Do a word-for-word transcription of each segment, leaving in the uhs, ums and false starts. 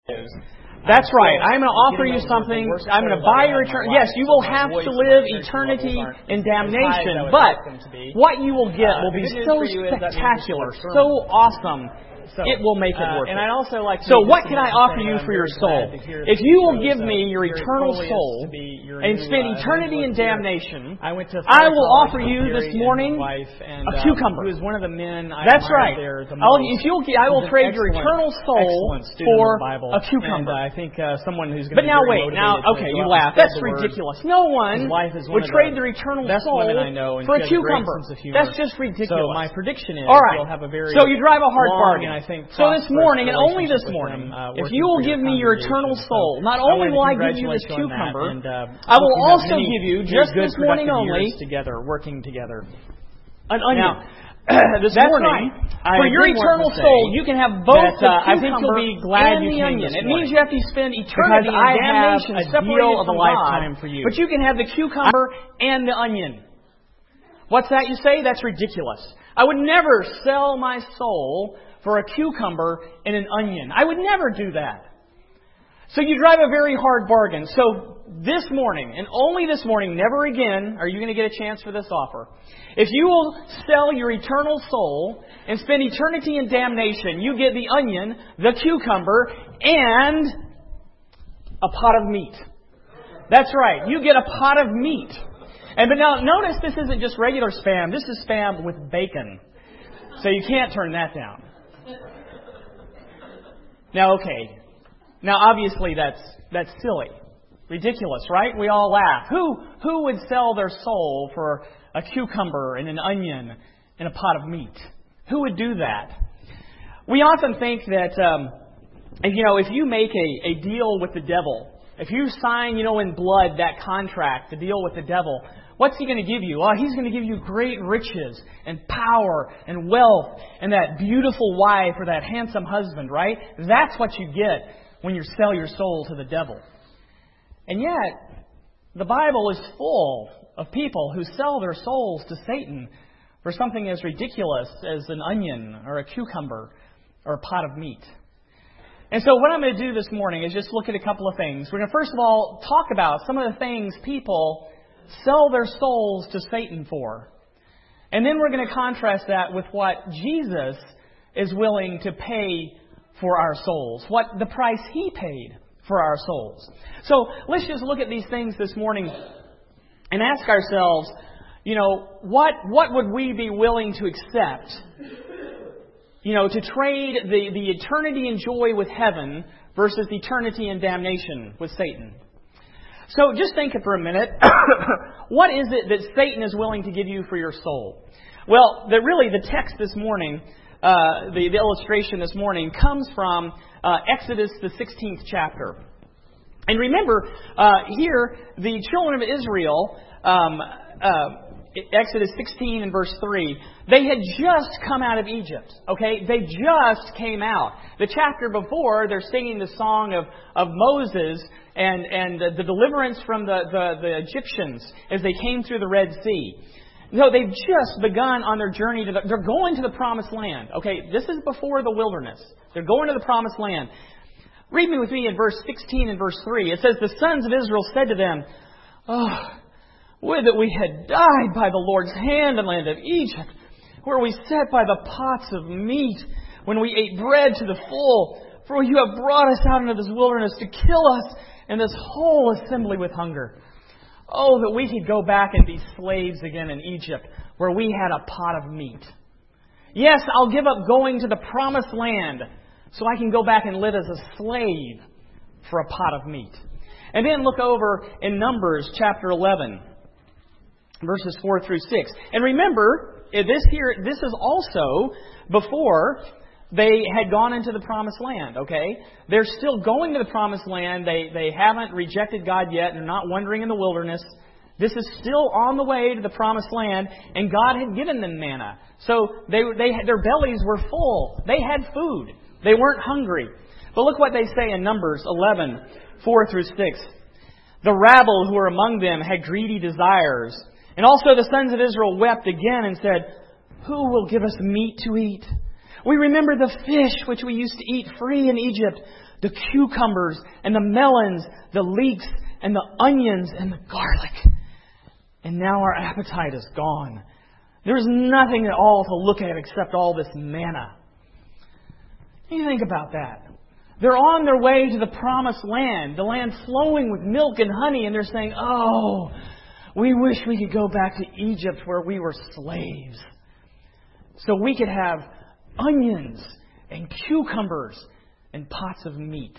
That's right. I'm going to offer you something. I'm going to buy your eternity. Yes, you will have to live eternity in damnation, but what you will get will be so spectacular, so awesome. So, it will make it worth uh, and it. I'd also like to so what can I offer you for your soul? If you will give me your eternal soul and spend eternity in damnation, I will offer you this morning a cucumber. Who is one of the men I That's right. There the I'll, if you'll, I will trade your eternal soul for a cucumber. And, uh, I think uh, someone who's going to be But now wait, now, okay, you laugh. That's ridiculous. No one would trade their eternal soul for a cucumber. That's just ridiculous. So my prediction is you'll have a very So you drive a hard bargain. So this morning, and only this morning, him, uh, if you will give me your eternal soul, not only will I give you this cucumber, and, uh, I will also give you, just this morning only, together, working together, an onion. Now, this morning, right. for your eternal soul, you can have both that, uh, the cucumber be glad and the onion. It means you have to spend eternity in damnation separated from God, for you. But you can have the cucumber and the onion. What's that you say? That's ridiculous. I would never sell my soul for a cucumber and an onion. I would never do that. So you drive a very hard bargain. So this morning, and only this morning, never again are you going to get a chance for this offer. If you will sell your eternal soul and spend eternity in damnation, you get the onion, the cucumber, and a pot of meat. That's right. You get a pot of meat. And but now notice this isn't just regular spam. This is spam with bacon. So you can't turn that down. Now, okay. Now, obviously, that's that's silly. Ridiculous, right? We all laugh. Who who would sell their soul for a cucumber and an onion and a pot of meat? Who would do that? We often think that, um, you know, if you make a, a deal with the devil, if you sign, you know, in blood that contract, the deal with the devil, what's he going to give you? Oh, he's going to give you great riches and power and wealth and that beautiful wife or that handsome husband, right? That's what you get when you sell your soul to the devil. And yet, the Bible is full of people who sell their souls to Satan for something as ridiculous as an onion or a cucumber or a pot of meat. And so what I'm going to do this morning is just look at a couple of things. We're going to first of all talk about some of the things people sell their souls to Satan for. And then we're going to contrast that with what Jesus is willing to pay for our souls, what the price He paid for our souls. So let's just look at these things this morning and ask ourselves, you know, what what would we be willing to accept, you know, to trade the, the eternity and joy with heaven versus eternity and damnation with Satan? So just think for a minute, what is it that Satan is willing to give you for your soul? Well, the, really the text this morning, uh, the, the illustration this morning, comes from uh, Exodus, the sixteenth chapter. And remember, uh, here, the children of Israel, um, uh, Exodus sixteen and verse three, they had just come out of Egypt. Okay, they just came out. The chapter before, they're singing the song of, of Moses and, and the, the deliverance from the, the, the Egyptians as they came through the Red Sea. So they've just begun on their journey to the, they're going to the promised land. Okay, this is before the wilderness. They're going to the promised land. Read me with me in verse sixteen and verse three. It says, the sons of Israel said to them, "Oh, would that we had died by the Lord's hand in the land of Egypt, where we sat by the pots of meat, when we ate bread to the full. For you have brought us out into this wilderness to kill us and this whole assembly with hunger. Oh, that we could go back and be slaves again in Egypt, where we had a pot of meat. Yes, I'll give up going to the promised land so I can go back and live as a slave for a pot of meat." And then look over in Numbers chapter eleven, verses four through six. And remember, this here, this is also before they had gone into the promised land, okay? They're still going to the promised land. They they haven't rejected God yet. They're not wandering in the wilderness. This is still on the way to the promised land, and God had given them manna. So they they had, their bellies were full. They had food. They weren't hungry. But look what they say in Numbers eleven, four through six. The rabble who were among them had greedy desires. And also the sons of Israel wept again and said, "Who will give us meat to eat? We remember the fish which we used to eat free in Egypt, the cucumbers and the melons, the leeks and the onions and the garlic. And now our appetite is gone. There's nothing at all to look at except all this manna. You think about that. They're on their way to the promised land, the land flowing with milk and honey, and they're saying, oh, we wish we could go back to Egypt where we were slaves. So we could have onions and cucumbers and pots of meat.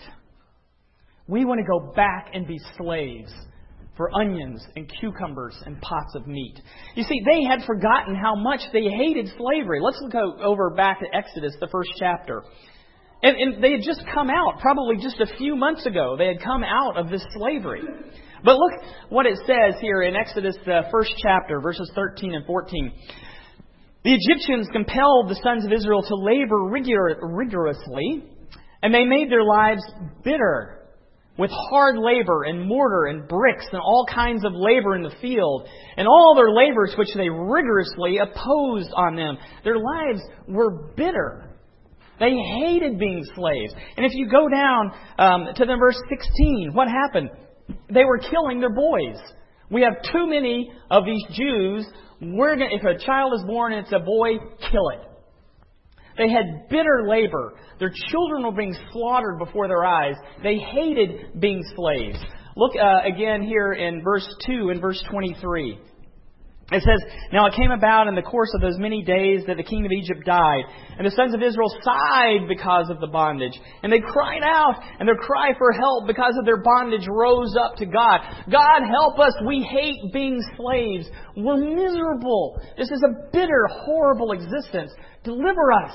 We want to go back and be slaves for onions and cucumbers and pots of meat. You see, they had forgotten how much they hated slavery. Let's look over back at Exodus, the first chapter. And, and they had just come out, probably just a few months ago. They had come out of this slavery. But look what it says here in Exodus, the first chapter, verses thirteen and fourteen. The Egyptians compelled the sons of Israel to labor rigor- rigorously, and they made their lives bitter with hard labor and mortar and bricks and all kinds of labor in the field, and all their labors which they rigorously opposed on them. Their lives were bitter. They hated being slaves. And if you go down um, to the verse sixteen, what happened? They were killing their boys. We have too many of these Jews. We're gonna, if a child is born and it's a boy, kill it. They had bitter labor. Their children were being slaughtered before their eyes. They hated being slaves. Look uh, again here in verse two and verse twenty-three. It says, now it came about in the course of those many days that the king of Egypt died, and the sons of Israel sighed because of the bondage. And they cried out, and their cry for help because of their bondage rose up to God. God, help us. We hate being slaves. We're miserable. This is a bitter, horrible existence. Deliver us.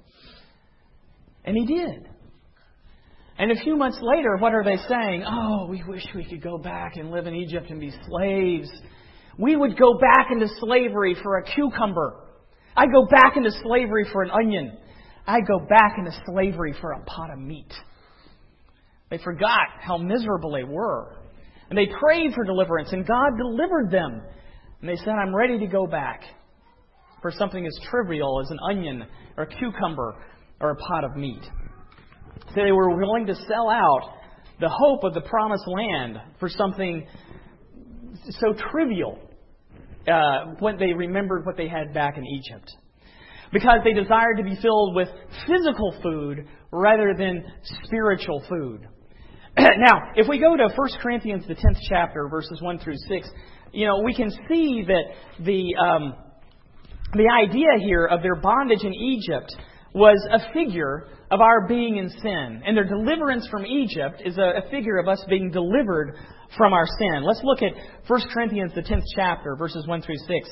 And He did. And a few months later, what are they saying? Oh, we wish we could go back and live in Egypt and be slaves. We would go back into slavery for a cucumber. I go back into slavery for an onion. I go back into slavery for a pot of meat. They forgot how miserable they were. And they prayed for deliverance, and God delivered them. And they said, I'm ready to go back for something as trivial as an onion or a cucumber or a pot of meat. So they were willing to sell out the hope of the promised land for something so trivial uh, when they remembered what they had back in Egypt. Because they desired to be filled with physical food rather than spiritual food. Now, if we go to First Corinthians, the tenth chapter, verses one through six, you know, we can see that the um, the idea here of their bondage in Egypt was a figure of our being in sin. And their deliverance from Egypt is a, a figure of us being delivered from our sin. Let's look at First Corinthians, the tenth chapter, verses one through six.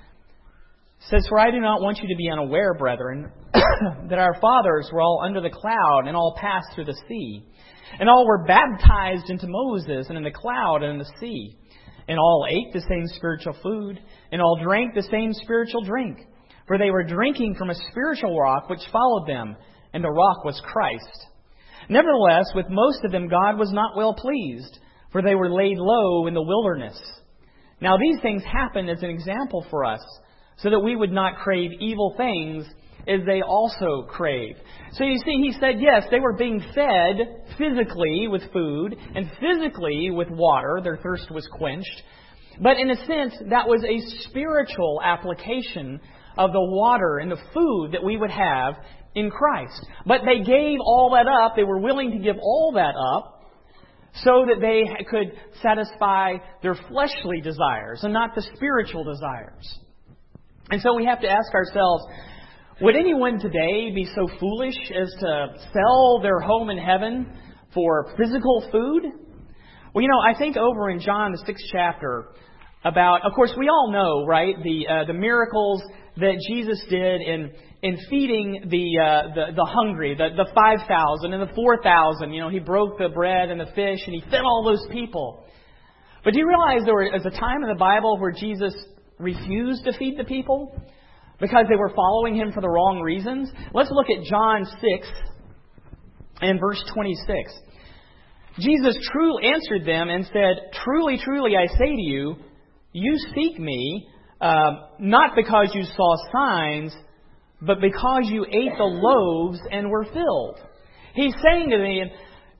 It says, for I do not want you to be unaware, brethren, that our fathers were all under the cloud and all passed through the sea. And all were baptized into Moses and in the cloud and in the sea. And all ate the same spiritual food, and all drank the same spiritual drink. For they were drinking from a spiritual rock which followed them, and the rock was Christ. Nevertheless, with most of them God was not well pleased, for they were laid low in the wilderness. Now these things happened as an example for us, so that we would not crave evil things as they also crave. So you see, he said, yes, they were being fed physically with food and physically with water. Their thirst was quenched. But in a sense, that was a spiritual application of the water and the food that we would have in Christ. But they gave all that up. They were willing to give all that up so that they could satisfy their fleshly desires and not the spiritual desires. And so we have to ask ourselves, would anyone today be so foolish as to sell their home in heaven for physical food? Well, you know, I think over in John, the sixth chapter, about, of course, we all know, right, the uh, the miracles that Jesus did in in feeding the uh, the, the hungry, the, the five thousand and the four thousand. You know, He broke the bread and the fish and He fed all those people. But do you realize there was a time in the Bible where Jesus refused to feed the people because they were following Him for the wrong reasons? Let's look at John six and verse twenty-six. Jesus truly answered them and said, truly, truly, I say to you, you seek me, uh, not because you saw signs, but because you ate the loaves and were filled. He's saying to them,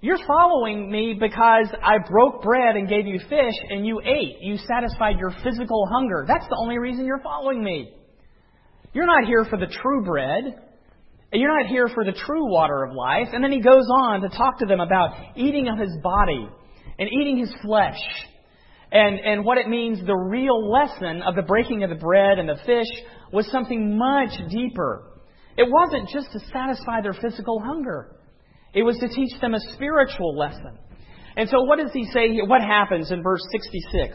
You're following me because I broke bread and gave you fish and you ate. You satisfied your physical hunger. That's the only reason you're following me. You're not here for the true bread. You're not here for the true water of life. And then he goes on to talk to them about eating of his body and eating his flesh. And, and what it means, the real lesson of the breaking of the bread and the fish was something much deeper. It wasn't just to satisfy their physical hunger. It was to teach them a spiritual lesson. And so what does he say here? What happens in verse sixty-six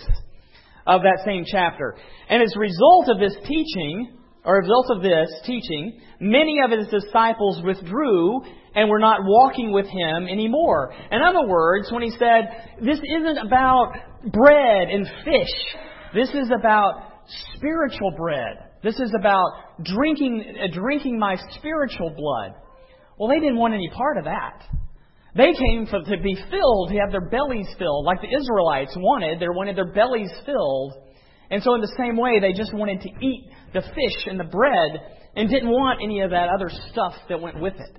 of that same chapter? And as a result of this teaching, or as a result of this teaching, many of his disciples withdrew and were not walking with him anymore. In other words, when he said, this isn't about bread and fish. This is about spiritual bread. This is about drinking, uh, drinking my spiritual blood. Well, they didn't want any part of that. They came for, to be filled, to have their bellies filled, like the Israelites wanted. They wanted their bellies filled. And so in the same way, they just wanted to eat the fish and the bread and didn't want any of that other stuff that went with it.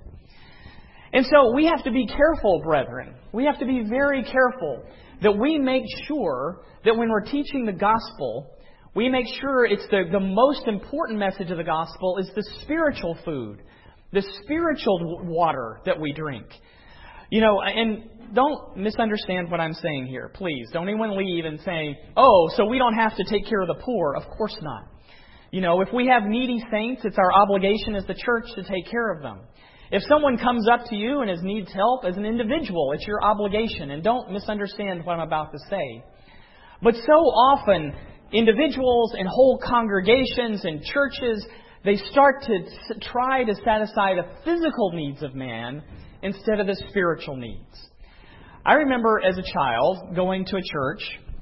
And so we have to be careful, brethren. We have to be very careful that we make sure that when we're teaching the gospel, we make sure it's the, the most important message of the gospel is the spiritual food, the spiritual water that we drink. You know, and don't misunderstand what I'm saying here, please. Don't anyone leave and say, oh, so we don't have to take care of the poor. Of course not. You know, if we have needy saints, it's our obligation as the church to take care of them. If someone comes up to you and needs help as an individual, it's your obligation. And don't misunderstand what I'm about to say. But so often, individuals and whole congregations and churches, they start to try to satisfy the physical needs of man instead of the spiritual needs. I remember as a child going to a church,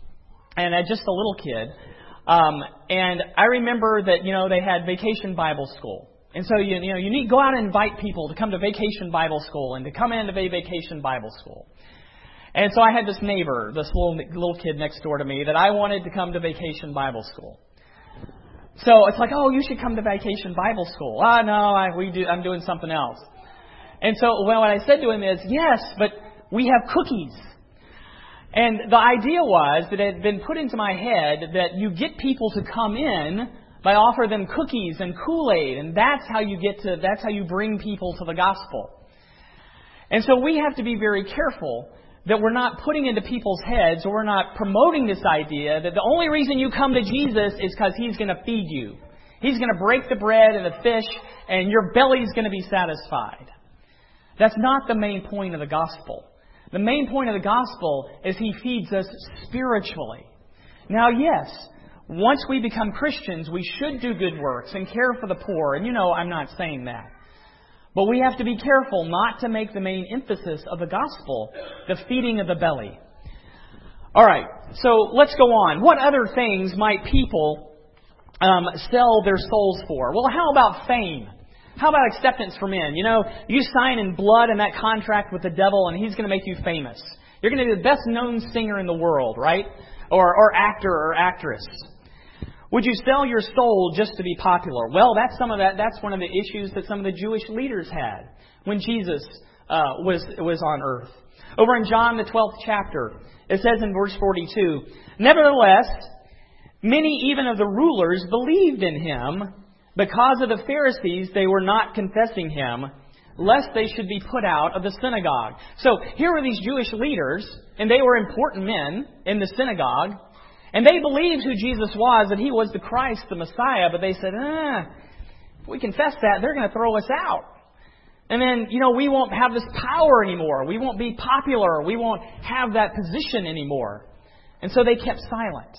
and as just a little kid, um, and I remember that, you know, they had Vacation Bible School. And so, you, you know, you need to go out and invite people to come to Vacation Bible School and to come into Vacation Bible School. And so I had this neighbor, this little little kid next door to me, that I wanted to come to Vacation Bible School. So it's like, oh, you should come to Vacation Bible School. Ah, no, I, we do, I'm doing something else. And so, well, what I said to him is, yes, but we have cookies. And the idea was that it had been put into my head that you get people to come in by offering them cookies and Kool-Aid, and that's how you get to, that's how you bring people to the gospel. And so we have to be very careful that we're not putting into people's heads, or we're not promoting this idea that the only reason you come to Jesus is because He's going to feed you. He's going to break the bread and the fish, and your belly's going to be satisfied. That's not the main point of the gospel. The main point of the gospel is He feeds us spiritually. Now, yes, once we become Christians, we should do good works and care for the poor. And you know, I'm not saying that. But we have to be careful not to make the main emphasis of the gospel the feeding of the belly. All right, so let's go on. What other things might people um, sell their souls for? Well, how about fame? How about acceptance from men? You know, you sign in blood in that contract with the devil and he's going to make you famous. You're going to be the best known singer in the world, right? Or, or actor or actress. Would you sell your soul just to be popular? Well, that's some of that. That's one of the issues that some of the Jewish leaders had when Jesus uh, was was on earth. Over in John the twelfth chapter, it says in verse forty-two, "Nevertheless, many even of the rulers believed in Him. Because of the Pharisees, they were not confessing Him, lest they should be put out of the synagogue." So here were these Jewish leaders, and they were important men in the synagogue. And they believed who Jesus was, that He was the Christ, the Messiah. But they said, ah, if we confess that, they're going to throw us out. And then, you know, we won't have this power anymore. We won't be popular. We won't have that position anymore. And so they kept silent.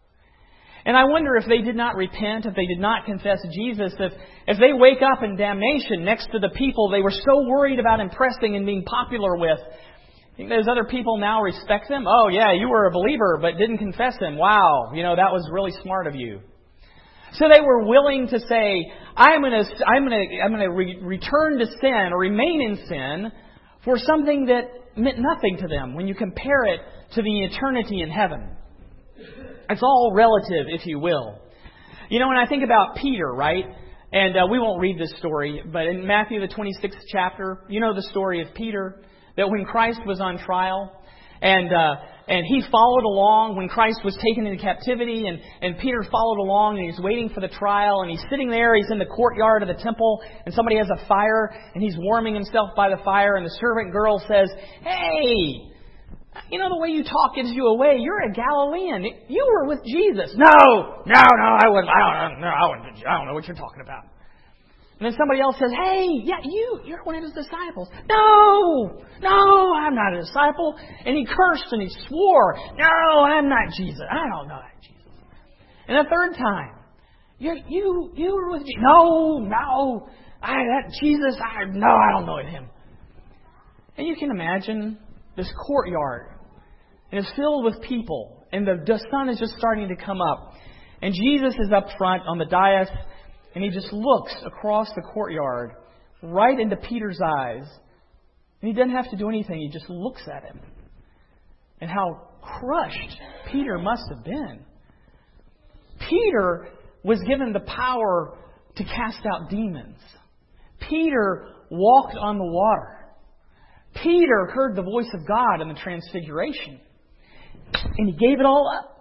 And I wonder if they did not repent, if they did not confess Jesus, if, if they wake up in damnation next to the people they were so worried about impressing and being popular with. Think those other people now respect them? Oh, yeah, you were a believer but didn't confess Him. Wow, you know, that was really smart of you. So they were willing to say, I'm going to I'm going to I'm going to re- return to sin or remain in sin for something that meant nothing to them when you compare it to the eternity in heaven. It's all relative, if you will. You know, when I think about Peter, right? And uh, we won't read this story, but in Matthew the twenty-sixth chapter, you know the story of Peter. that when Christ was on trial, and uh, and he followed along when Christ was taken into captivity, and, and Peter followed along, and he's waiting for the trial, and he's sitting there, he's in the courtyard of the temple, and somebody has a fire, and he's warming himself by the fire, and the servant girl says, "Hey, you know, the way you talk gives you away. You're a Galilean. You were with Jesus." "No, no, no, I wasn't. I don't, no, I, wasn't, I don't know what you're talking about." And then somebody else says, "Hey, yeah, you, you're one of his disciples." "No, no, I'm not a disciple." And he cursed and he swore, "No, I'm not Jesus. I don't know that Jesus." And the third time, you, you, you were with Jesus. "No, no, I, that Jesus, I, no, I don't know him." And you can imagine this courtyard, and it's filled with people, and the, the sun is just starting to come up, and Jesus is up front on the dais, and he just looks across the courtyard right into Peter's eyes, and he doesn't have to do anything. He just looks at him, and how crushed Peter must have been. Peter was given the power to cast out demons. Peter walked on the water. Peter heard the voice of God in the Transfiguration, and he gave it all up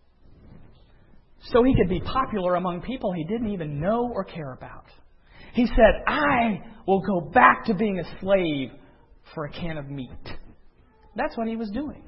so he could be popular among people he didn't even know or care about. He said, "I will go back to being a slave for a can of meat." That's what he was doing.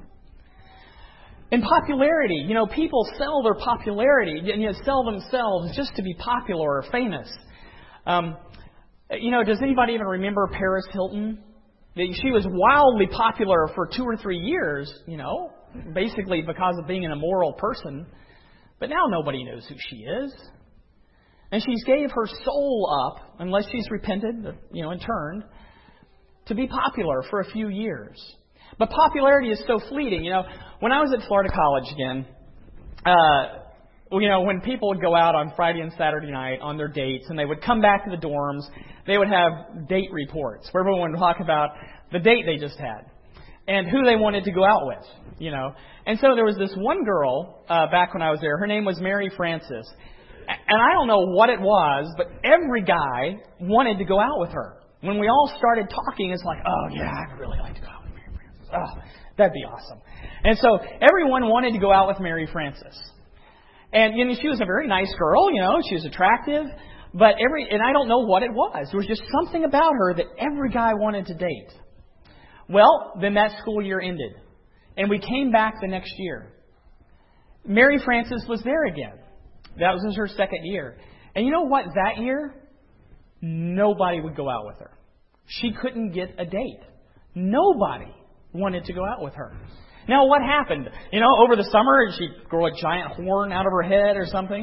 In popularity, you know, people sell their popularity, you know, sell themselves just to be popular or famous. Um, you know, does anybody even remember Paris Hilton? She was wildly popular for two or three years, you know, basically because of being an immoral person. But now nobody knows who she is. And she gave her soul up, unless she's repented, you know, and turned, to be popular for a few years. But popularity is so fleeting. You know, when I was at Florida College again, uh, you know, when people would go out on Friday and Saturday night on their dates, and they would come back to the dorms, they would have date reports where everyone would talk about the date they just had and who they wanted to go out with, you know. And so there was this one girl uh, back when I was there. Her name was Mary Frances. And I don't know what it was, but every guy wanted to go out with her. When we all started talking, it's like, "Oh, yeah, I'd really like to go out with Mary Frances. Oh, that'd be awesome." And so everyone wanted to go out with Mary Frances. And you know, she was a very nice girl, you know, she was attractive, but every, and I don't know what it was. There was just something about her that every guy wanted to date. Well, then that school year ended, and we came back the next year. Mary Frances was there again. That was her second year. And you know what? That year, nobody would go out with her. She couldn't get a date. Nobody wanted to go out with her. Now, what happened? You know, over the summer, did she grow a giant horn out of her head or something?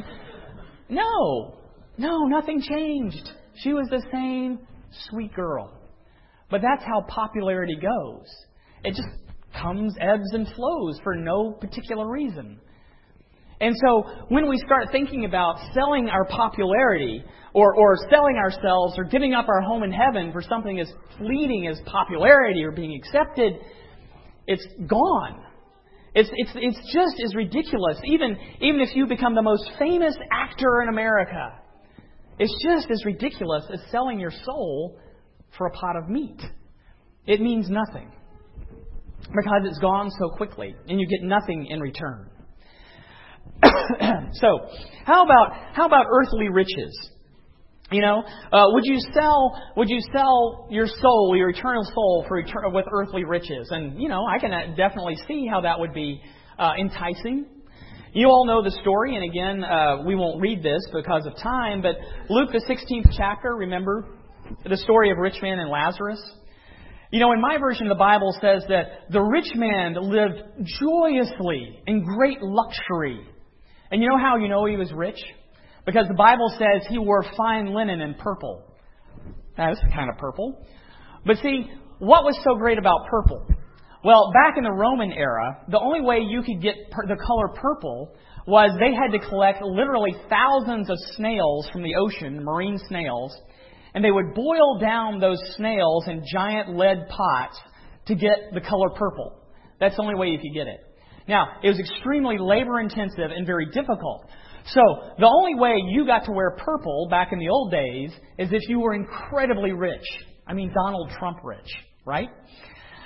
No. No, nothing changed. She was the same sweet girl. But that's how popularity goes. It just comes, ebbs and flows for no particular reason. And so when we start thinking about selling our popularity or, or selling ourselves or giving up our home in heaven for something as fleeting as popularity or being accepted, it's gone. It's it's it's just as ridiculous. Even even if you become the most famous actor in America, it's just as ridiculous as selling your soul for a pot of meat. It means nothing because it's gone so quickly, and you get nothing in return. So, how about how about earthly riches? You know, uh, would you sell would you sell your soul, your eternal soul, for etern- with earthly riches? And you know, I can definitely see how that would be uh, enticing. You all know the story, and again, uh, we won't read this because of time. But Luke the sixteenth chapter, remember the story of rich man and Lazarus. You know, in my version, the Bible says that the rich man lived joyously in great luxury. And you know how you know he was rich? Because the Bible says he wore fine linen and purple. Now, this is kind of purple. But see, what was so great about purple? Well, back in the Roman era, the only way you could get per- the color purple was they had to collect literally thousands of snails from the ocean, marine snails, and they would boil down those snails in giant lead pots to get the color purple. That's the only way you could get it. Now, it was extremely labor-intensive and very difficult. So, the only way you got to wear purple back in the old days is if you were incredibly rich. I mean, Donald Trump rich, right?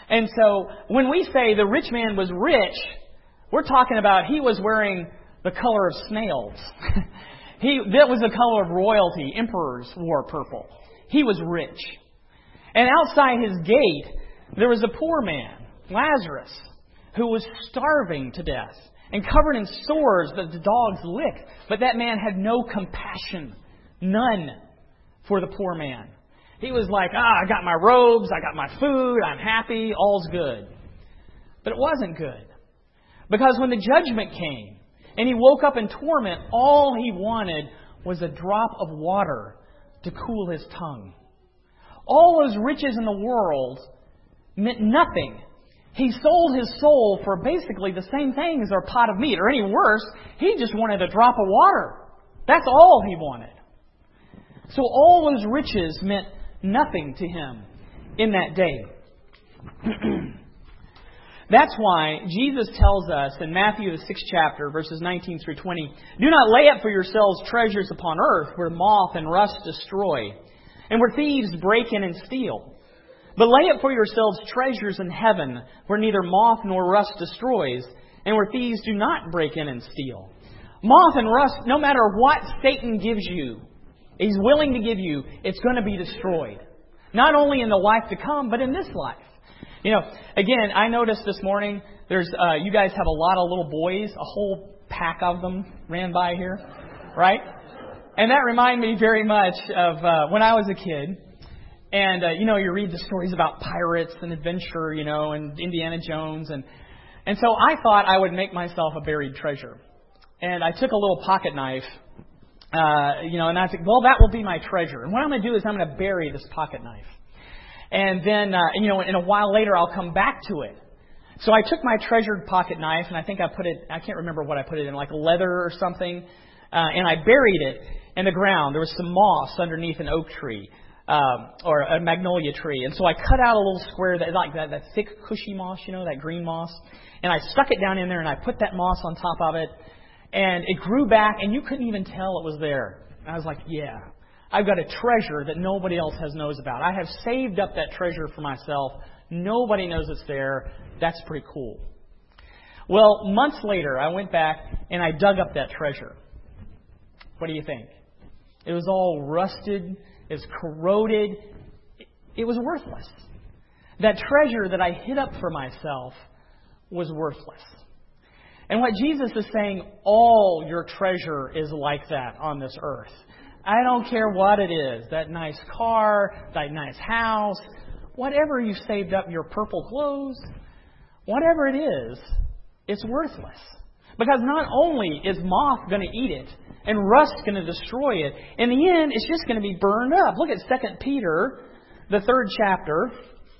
And so when we say the rich man was rich, we're talking about he was wearing the color of snails. he That was the color of royalty. Emperors wore purple. He was rich. And outside his gate, there was a poor man, Lazarus, who was starving to death and covered in sores that the dogs licked. But that man had no compassion, none, for the poor man. He was like, ah, I got my robes, I got my food, I'm happy, all's good. But it wasn't good. Because when the judgment came and he woke up in torment, all he wanted was a drop of water to cool his tongue. All those riches in the world meant nothing. He sold his soul for basically the same thing as our pot of meat, or any worse, he just wanted a drop of water. That's all he wanted. So all those riches meant nothing to him in that day. That's why Jesus tells us in Matthew the sixth chapter, verses nineteen through twenty, do not lay up for yourselves treasures upon earth where moth and rust destroy, and where thieves break in and steal. But lay up for yourselves treasures in heaven where neither moth nor rust destroys, and where thieves do not break in and steal. Moth and rust, no matter what Satan gives you, he's willing to give you, it's going to be destroyed. Not only in the life to come, but in this life. You know, again, I noticed this morning, there's uh, you guys have a lot of little boys, a whole pack of them ran by here, right? And that reminded me very much of uh, when I was a kid. And, uh, you know, you read the stories about pirates and adventure, you know, and Indiana Jones. And, and so I thought I would make myself a buried treasure. And I took a little pocket knife, uh, you know, and I said, well, that will be my treasure. And what I'm going to do is I'm going to bury this pocket knife. And then, uh, you know, in a while later, I'll come back to it. So I took my treasured pocket knife, and I think I put it, I can't remember what I put it in, like leather or something. Uh, and I buried it in the ground. There was some moss underneath an oak tree. Um, or a magnolia tree. And so I cut out a little square, that like that, that thick, cushy moss, you know, that green moss. And I stuck it down in there, and I put that moss on top of it. And it grew back, and you couldn't even tell it was there. And I was like, yeah, I've got a treasure that nobody else has knows about. I have saved up that treasure for myself. Nobody knows it's there. That's pretty cool. Well, months later, I went back, and I dug up that treasure. What do you think? It was all rusted. Is corroded. It was worthless. That treasure that I hid up for myself was worthless. And what Jesus is saying, all your treasure is like that on this earth. I don't care what it is. That nice car, that nice house, whatever you saved up, your purple clothes, whatever it is, it's worthless. Because not only is moth going to eat it, and rust going to destroy it, in the end, it's just going to be burned up. Look at Second Peter, the third chapter,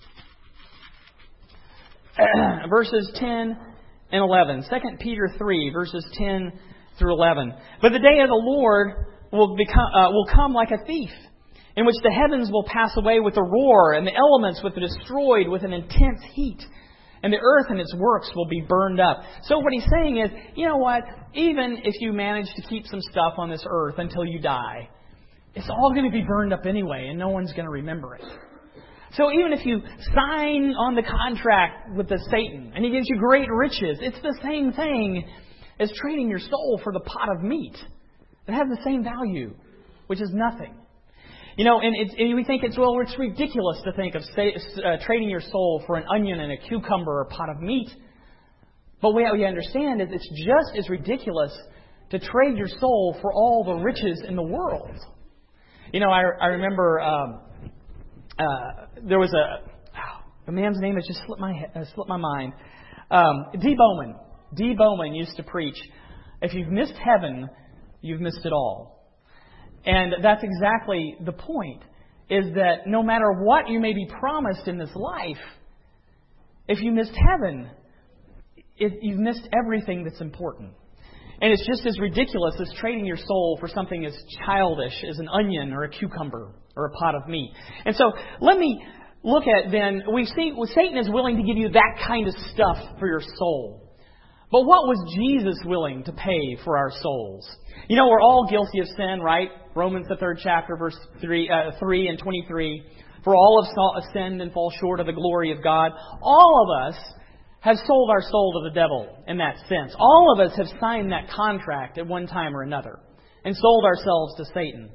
verses ten and eleven. Second Peter three, verses ten through eleven. But the day of the Lord will become uh, will come like a thief, in which the heavens will pass away with a roar, and the elements will be destroyed with an intense heat. And the earth and its works will be burned up. So what he's saying is, you know what? Even if you manage to keep some stuff on this earth until you die, it's all going to be burned up anyway, and no one's going to remember it. So even if you sign on the contract with the Satan, and he gives you great riches, it's the same thing as trading your soul for the pot of meat. It has the same value, which is nothing. You know, and, it's, and we think it's, well, it's ridiculous to think of say, uh, trading your soul for an onion and a cucumber or a pot of meat. But what we understand is it's just as ridiculous to trade your soul for all the riches in the world. You know, I, I remember um, uh, there was a, oh, the man's name has just slipped my, uh, slipped my mind. Um, D. Bowman. D. Bowman used to preach, if you've missed heaven, you've missed it all. And that's exactly the point, is that no matter what you may be promised in this life, if you missed heaven, it, you've missed everything that's important. And it's just as ridiculous as trading your soul for something as childish as an onion or a cucumber or a pot of meat. And so let me look at then, we see well, Satan is willing to give you that kind of stuff for your soul. But what was Jesus willing to pay for our souls? You know, we're all guilty of sin, right? Romans the third chapter, verse three, uh, three and twenty-three. For all have sinned and fall short of the glory of God. All of us have sold our soul to the devil in that sense. All of us have signed that contract at one time or another and sold ourselves to Satan.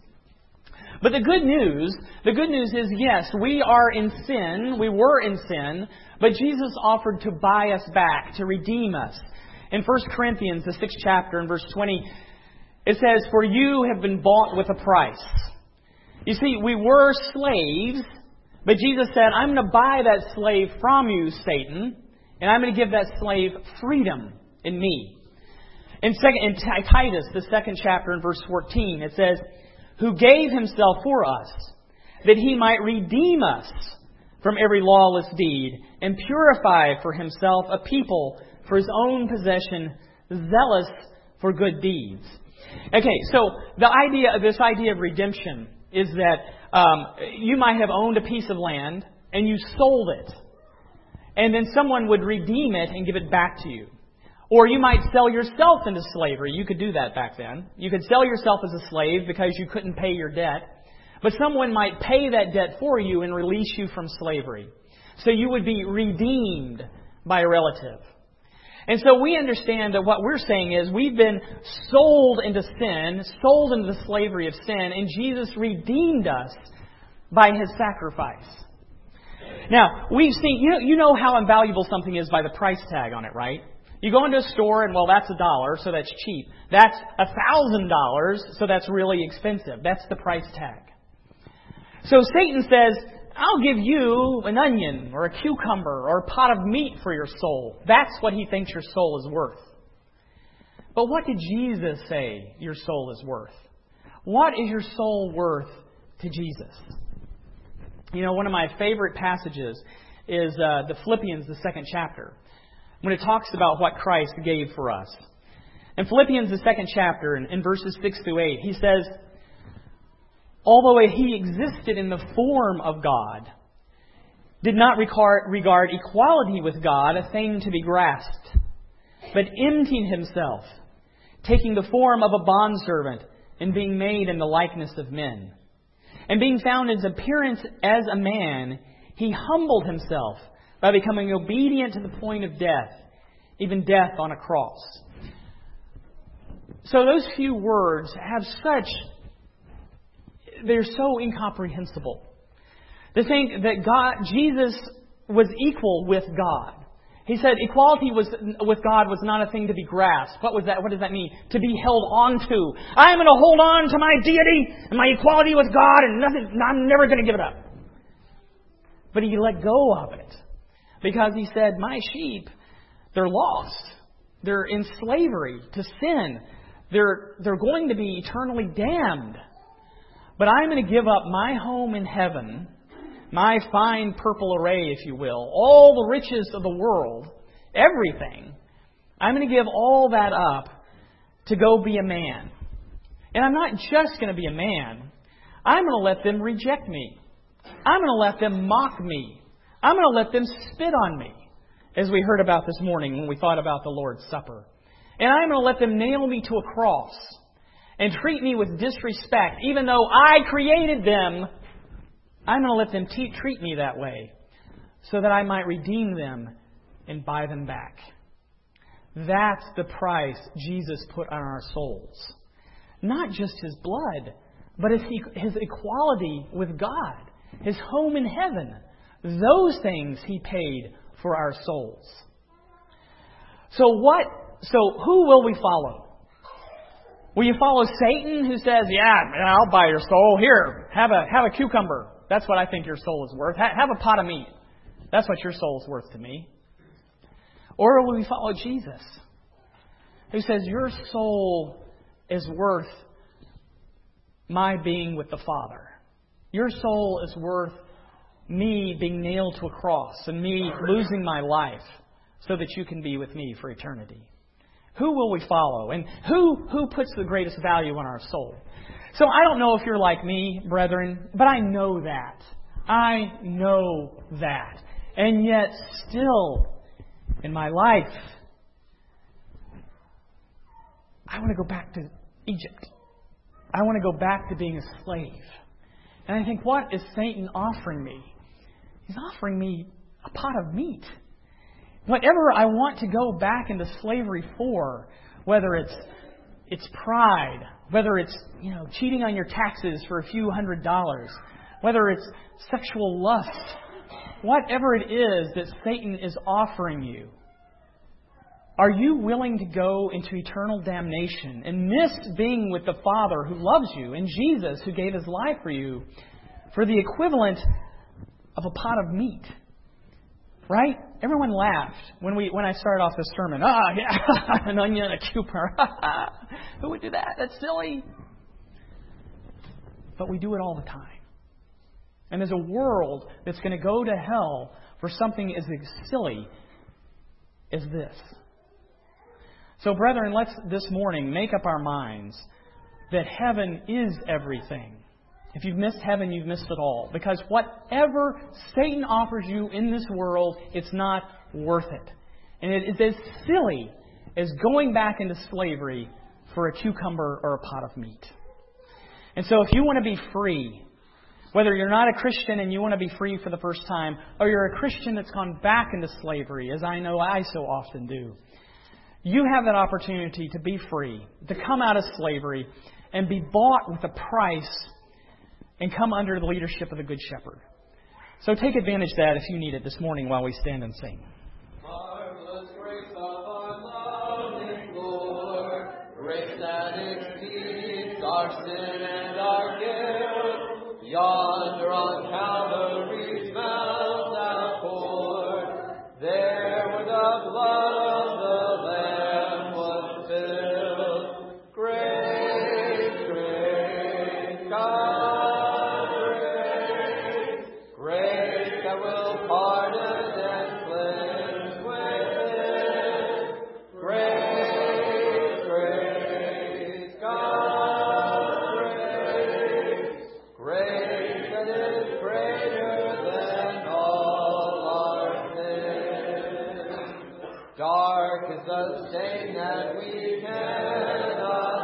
But the good news, the good news is, yes, we are in sin. We were in sin. But Jesus offered to buy us back, to redeem us. In First Corinthians, the sixth chapter, in verse twenty, it says, "For you have been bought with a price." You see, we were slaves, but Jesus said, "I'm going to buy that slave from you, Satan, and I'm going to give that slave freedom in me." In, second, in Titus, the second chapter, in verse fourteen, it says, "Who gave Himself for us, that He might redeem us from every lawless deed, and purify for Himself a people for His own possession, zealous for good deeds." Okay, so the idea, this idea of redemption is that um, you might have owned a piece of land and you sold it, and then someone would redeem it and give it back to you. Or you might sell yourself into slavery. You could do that back then. You could sell yourself as a slave because you couldn't pay your debt. But someone might pay that debt for you and release you from slavery. So you would be redeemed by a relative. And so we understand that what we're saying is we've been sold into sin, sold into the slavery of sin, and Jesus redeemed us by His sacrifice. Now, we've seen, you know, you know how invaluable something is by the price tag on it, right? You go into a store and, well, that's a dollar, so that's cheap. That's a thousand dollars, so that's really expensive. That's the price tag. So Satan says, "I'll give you an onion or a cucumber or a pot of meat for your soul." That's what he thinks your soul is worth. But what did Jesus say your soul is worth? What is your soul worth to Jesus? You know, one of my favorite passages is uh, the Philippians, the second chapter, when it talks about what Christ gave for us. In Philippians, the second chapter, in, in verses six through eight, he says, "Although He existed in the form of God, did not regard, regard equality with God a thing to be grasped, but emptied Himself, taking the form of a bondservant and being made in the likeness of men. And being found in His appearance as a man, He humbled Himself by becoming obedient to the point of death, even death on a cross." So those few words have such... they're so incomprehensible. To think that God, Jesus was equal with God. He said equality was with God was not a thing to be grasped. What was that? What does that mean? To be held on to. I'm going to hold on to my deity and my equality with God, and nothing, I'm never going to give it up. But He let go of it because He said, "My sheep, they're lost. They're in slavery to sin. They're they're going to be eternally damned. But I'm going to give up my home in heaven, my fine purple array, if you will, all the riches of the world, everything. I'm going to give all that up to go be a man. And I'm not just going to be a man. I'm going to let them reject me. I'm going to let them mock me. I'm going to let them spit on me, as we heard about this morning when we thought about the Lord's Supper. And I'm going to let them nail me to a cross and treat me with disrespect. Even though I created them, I'm going to let them te- treat me that way so that I might redeem them and buy them back." That's the price Jesus put on our souls. Not just His blood, but His equality with God, His home in heaven. Those things He paid for our souls. So what? So who will we follow? Will you follow Satan, who says, "Yeah, I'll buy your soul. Here, have a have a cucumber. That's what I think your soul is worth. Ha- have a pot of meat. That's what your soul is worth to me." Or will we follow Jesus, who says, "Your soul is worth my being with the Father. Your soul is worth me being nailed to a cross and me losing my life so that you can be with me for eternity"? Who will we follow? And who, who puts the greatest value on our soul? So I don't know if you're like me, brethren, but I know that. I know that. And yet still, in my life, I want to go back to Egypt. I want to go back to being a slave. And I think, what is Satan offering me? He's offering me a pot of meat. Whatever I want to go back into slavery for, whether it's it's pride, whether it's, you know, cheating on your taxes for a few hundred dollars, whether it's sexual lust, whatever it is that Satan is offering you, are you willing to go into eternal damnation and miss being with the Father who loves you and Jesus who gave His life for you for the equivalent of a pot of meat? Right? Everyone laughed when we when I started off this sermon. Ah, yeah, an onion, a cucumber. Who would do that? That's silly. But we do it all the time. And there's a world that's going to go to hell for something as silly as this. So, brethren, let's this morning make up our minds that heaven is everything. If you've missed heaven, you've missed it all. Because whatever Satan offers you in this world, it's not worth it. And it is as silly as going back into slavery for a cucumber or a pot of meat. And so if you want to be free, whether you're not a Christian and you want to be free for the first time, or you're a Christian that's gone back into slavery, as I know I so often do, you have that opportunity to be free, to come out of slavery and be bought with a price and come under the leadership of the Good Shepherd. So take advantage of that if you need it this morning while we stand and sing. Marvelous grace of our loving Lord, grace that exceeds our sin and our guilt, yonder on Calvary's mount outpoured, there where the blood of the Lamb was spilled. Grace, grace, God. Dark is the stain that we cannot